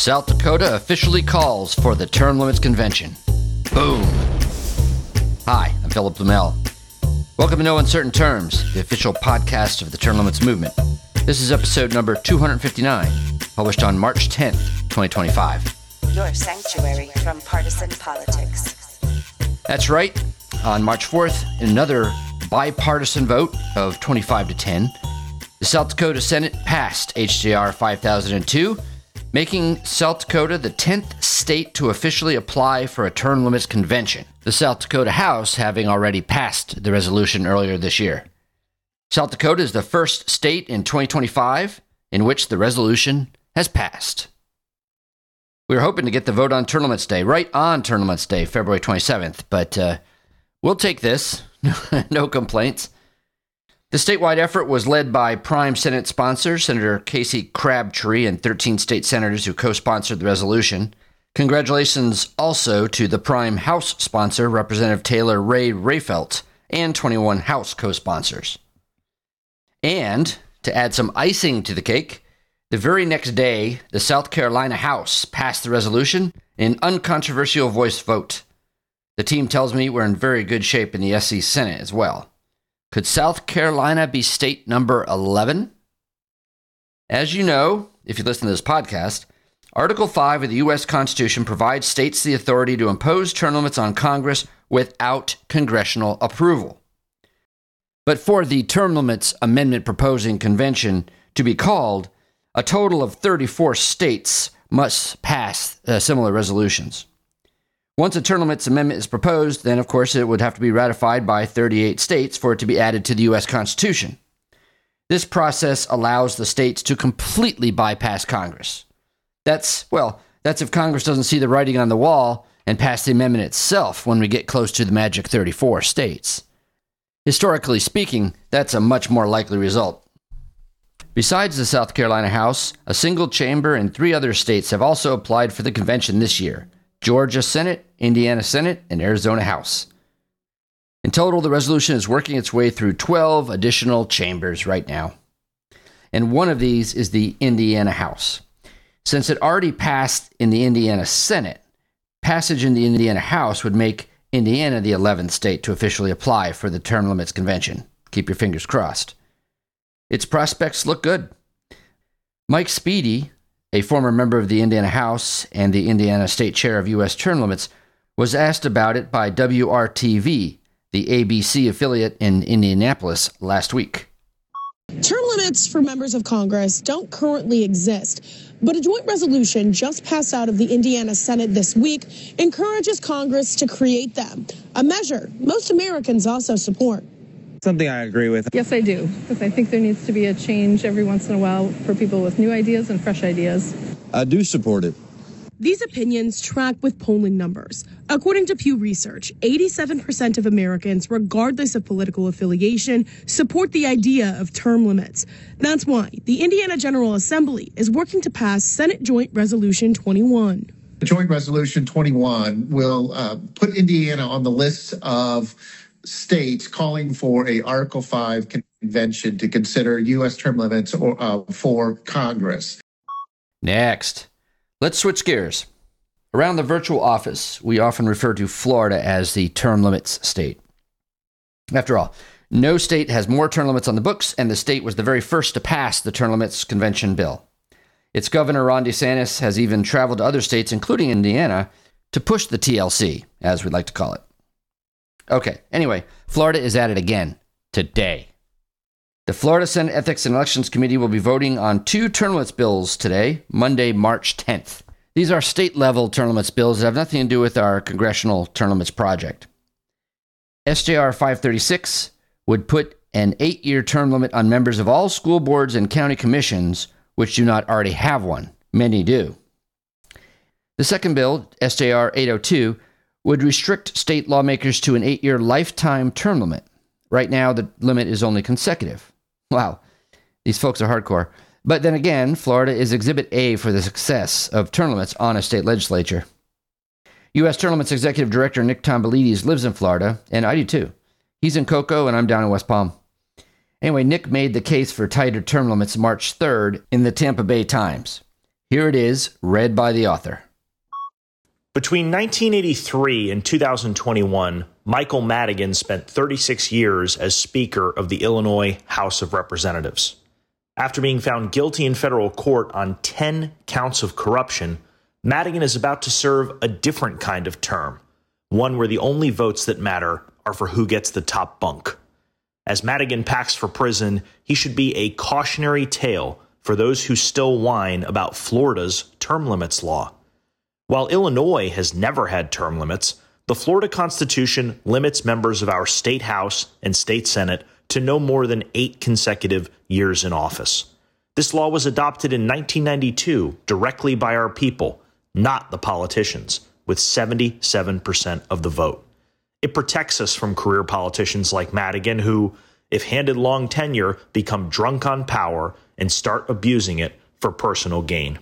South Dakota officially calls for the Term Limits Convention. Boom. Hi, I'm Philip Blumel. Welcome to No Uncertain Terms, the official podcast of the Term Limits movement. This is episode number 259, published on March 10th, 2025. Your sanctuary from partisan politics. That's right. On March 4th, in another bipartisan vote of 25 to 10, the South Dakota Senate passed HJR 5002, making South Dakota the 10th state to officially apply for a term limits convention, the South Dakota House having already passed the resolution earlier this year. South Dakota is the first state in 2025 in which the resolution has passed. We were hoping to get the vote on Term Limits Day, right on Term Limits Day, February 27th, but we'll take this. No complaints. The statewide effort was led by Prime Senate sponsor, Senator Casey Crabtree, and 13 state senators who co-sponsored the resolution. Congratulations also to the Prime House sponsor, Representative Taylor Ray Rayfelt, and 21 House co-sponsors. And, to add some icing to the cake, the very next day, the South Carolina House passed the resolution in an uncontroversial voice vote. The team tells me we're in very good shape in the SC Senate as well. Could South Carolina be state number 11? As you know, if you listen to this podcast, Article 5 of the U.S. Constitution provides states the authority to impose term limits on Congress without congressional approval. But for the term limits amendment proposing convention to be called, a total of 34 states must pass similar resolutions. Once a term limits amendment is proposed, then of course it would have to be ratified by 38 states for it to be added to the U.S. Constitution. This process allows the states to completely bypass Congress. That's if Congress doesn't see the writing on the wall and pass the amendment itself when we get close to the magic 34 states. Historically speaking, that's a much more likely result. Besides the South Carolina House, a single chamber and 3 other states have also applied for the convention this year: Georgia Senate, Indiana Senate, and Arizona House. In total, the resolution is working its way through 12 additional chambers right now. And one of these is the Indiana House. Since it already passed in the Indiana Senate, passage in the Indiana House would make Indiana the 11th state to officially apply for the Term Limits Convention. Keep your fingers crossed. Its prospects look good. Mike Speedy, a former member of the Indiana House and the Indiana State Chair of U.S. Term Limits, was asked about it by WRTV, the ABC affiliate in Indianapolis, last week. Term limits for members of Congress don't currently exist, but a joint resolution just passed out of the Indiana Senate this week encourages Congress to create them, a measure most Americans also support. Something I agree with. Yes, I do, because I think there needs to be a change every once in a while for people with new ideas and fresh ideas. I do support it. These opinions track with polling numbers. According to Pew Research, 87% of Americans, regardless of political affiliation, support the idea of term limits. That's why the Indiana General Assembly is working to pass Senate Joint Resolution 21. Joint Resolution 21 will put Indiana on the list of states calling for a Article 5 convention to consider U.S. term limits for Congress. Next, let's switch gears. Around the virtual office, we often refer to Florida as the term limits state. After all, no state has more term limits on the books, and the state was the very first to pass the term limits convention bill. Its governor, Ron DeSantis, has even traveled to other states, including Indiana, to push the TLC, as we'd like to call it. Okay, anyway, Florida is at it again, today. The Florida Senate Ethics and Elections Committee will be voting on 2 term limits bills today, Monday, March 10th. These are state-level term limits bills that have nothing to do with our congressional term limits project. SJR 536 would put an 8-year term limit on members of all school boards and county commissions which do not already have one. Many do. The second bill, SJR 802, would restrict state lawmakers to an 8-year lifetime term limit. Right now, the limit is only consecutive. Wow, these folks are hardcore. But then again, Florida is Exhibit A for the success of term limits on a state legislature. U.S. Term Limits Executive Director Nick Tomboulides lives in Florida, and I do too. He's in Cocoa, and I'm down in West Palm. Anyway, Nick made the case for tighter term limits March 3rd in the Tampa Bay Times. Here it is, read by the author. Between 1983 and 2021, Michael Madigan spent 36 years as Speaker of the Illinois House of Representatives. After being found guilty in federal court on 10 counts of corruption, Madigan is about to serve a different kind of term, one where the only votes that matter are for who gets the top bunk. As Madigan packs for prison, he should be a cautionary tale for those who still whine about Florida's term limits law. While Illinois has never had term limits, the Florida Constitution limits members of our state House and state Senate to no more than 8 consecutive years in office. This law was adopted in 1992 directly by our people, not the politicians, with 77% of the vote. It protects us from career politicians like Madigan who, if handed long tenure, become drunk on power and start abusing it for personal gain.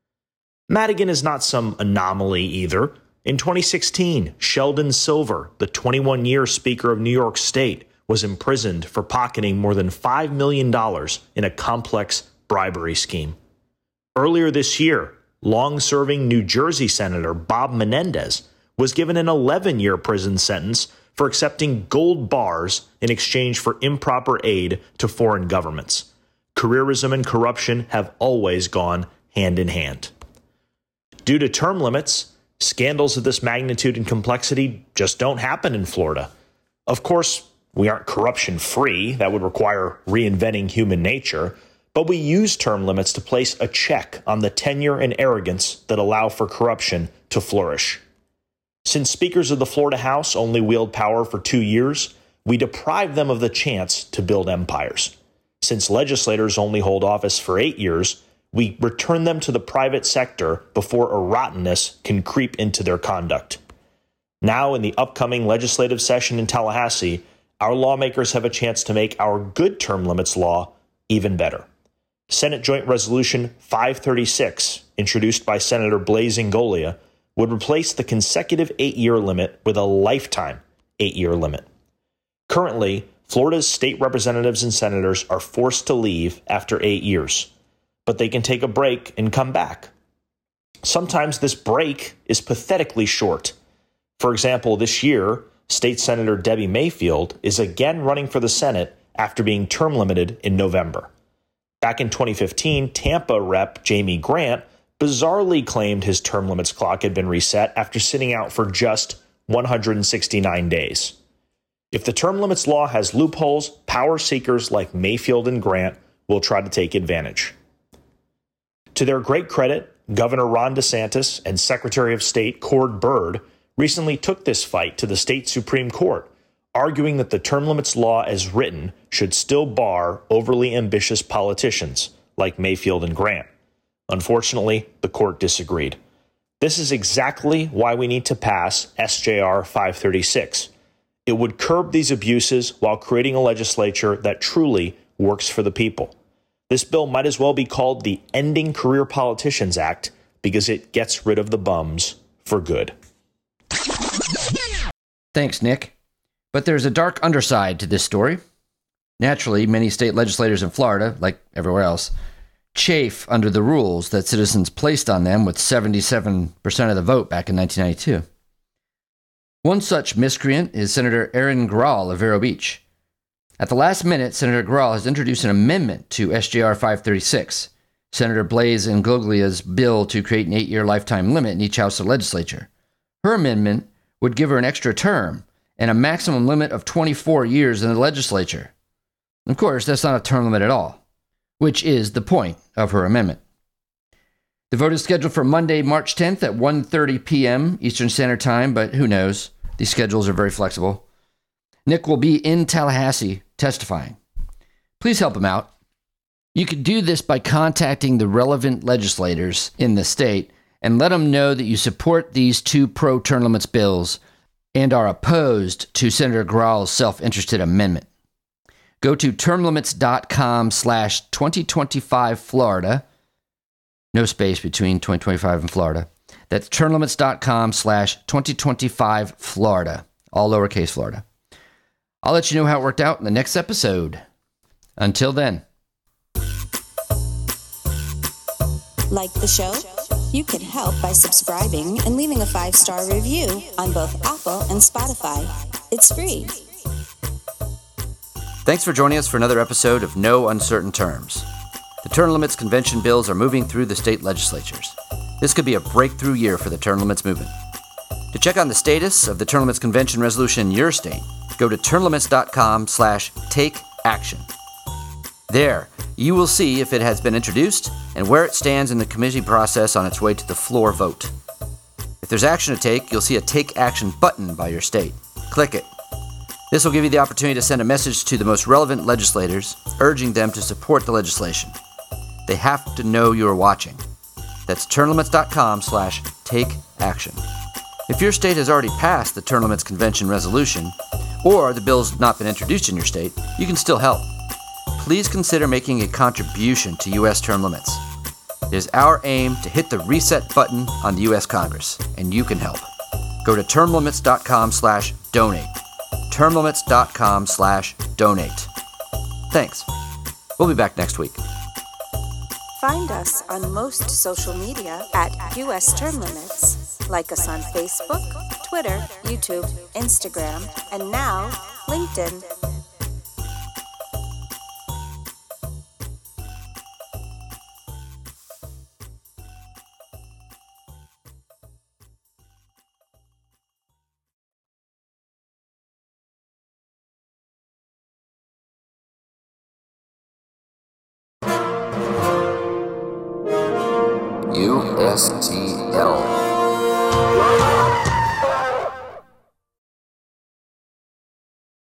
Madigan is not some anomaly either. In 2016, Sheldon Silver, the 21-year Speaker of New York State, was imprisoned for pocketing more than $5 million in a complex bribery scheme. Earlier this year, long-serving New Jersey Senator Bob Menendez was given an 11-year prison sentence for accepting gold bars in exchange for improper aid to foreign governments. Careerism and corruption have always gone hand in hand. Due to term limits, scandals of this magnitude and complexity just don't happen in Florida. Of course, we aren't corruption-free. That would require reinventing human nature. But we use term limits to place a check on the tenure and arrogance that allow for corruption to flourish. Since speakers of the Florida House only wield power for 2 years, we deprive them of the chance to build empires. Since legislators only hold office for 8 years, we return them to the private sector before a rottenness can creep into their conduct. Now, in the upcoming legislative session in Tallahassee, our lawmakers have a chance to make our good term limits law even better. Senate Joint Resolution 536, introduced by Senator Blaise Ingoglia, would replace the consecutive 8-year limit with a lifetime 8-year limit. Currently, Florida's state representatives and senators are forced to leave after 8 years, but they can take a break and come back. Sometimes this break is pathetically short. For example, this year, State Senator Debbie Mayfield is again running for the Senate after being term limited in November. Back in 2015, Tampa Rep. Jamie Grant bizarrely claimed his term limits clock had been reset after sitting out for just 169 days. If the term limits law has loopholes, power seekers like Mayfield and Grant will try to take advantage. To their great credit, Governor Ron DeSantis and Secretary of State Cord Byrd recently took this fight to the state Supreme Court, arguing that the term limits law as written should still bar overly ambitious politicians like Mayfield and Grant. Unfortunately, the court disagreed. This is exactly why we need to pass SJR 536. It would curb these abuses while creating a legislature that truly works for the people. This bill might as well be called the Ending Career Politicians Act because it gets rid of the bums for good. Thanks, Nick. But there's a dark underside to this story. Naturally, many state legislators in Florida, like everywhere else, chafe under the rules that citizens placed on them with 77% of the vote back in 1992. One such miscreant is Senator Aaron Grahl of Vero Beach. At the last minute, Senator Grahl has introduced an amendment to SJR 536, Senator Blaise Ingoglia's bill to create an 8-year lifetime limit in each house of legislature. Her amendment would give her an extra term and a maximum limit of 24 years in the legislature. Of course, that's not a term limit at all, which is the point of her amendment. The vote is scheduled for Monday, March 10th at 1:30 p.m. Eastern Standard Time, but who knows? These schedules are very flexible. Nick will be in Tallahassee testifying. Please help him out. You could do this by contacting the relevant legislators in the state and let them know that you support these 2 pro-term limits bills and are opposed to Senator Grahl's self-interested amendment. Go to termlimits.com/2025Florida. No space between 2025 and Florida. That's termlimits.com/2025Florida. All lowercase Florida. I'll let you know how it worked out in the next episode. Until then. Like the show? You can help by subscribing and leaving a 5-star review on both Apple and Spotify. It's free. Thanks for joining us for another episode of No Uncertain Terms. The term limits convention bills are moving through the state legislatures. This could be a breakthrough year for the term limits movement. To check on the status of the term limits convention resolution in your state, go to termlimits.com/takeaction. There, you will see if it has been introduced and where it stands in the committee process on its way to the floor vote. If there's action to take, you'll see a Take Action button by your state. Click it. This will give you the opportunity to send a message to the most relevant legislators, urging them to support the legislation. They have to know you're watching. That's termlimits.com/takeaction. If your state has already passed the Term Limits Convention resolution, or the bill's not been introduced in your state, you can still help. Please consider making a contribution to U.S. term limits. It is our aim to hit the reset button on the U.S. Congress, and you can help. Go to termlimits.com/donate. termlimits.com/donate. Thanks. We'll be back next week. Find us on most social media at US Term Limits. Like us on Facebook, Twitter, YouTube, Instagram, and now LinkedIn. USTL.